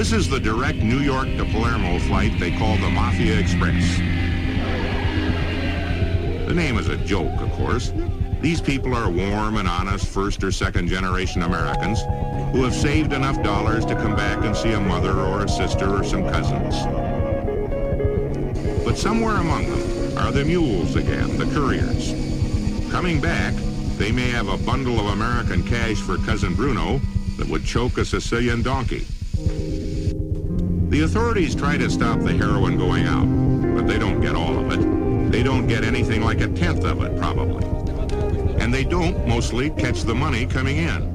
This is the direct New York to Palermo flight they call the Mafia Express. The name is a joke, of course. These people are warm and honest first or second generation Americans who have saved enough dollars to come back and see a mother or a sister or some cousins. But somewhere among them are the mules again, the couriers. Coming back, they may have a bundle of American cash for Cousin Bruno that would choke a Sicilian donkey. The authorities try to stop the heroin going out, but they don't get all of it. They don't get anything like a tenth of it, probably. And they don't mostly catch the money coming in.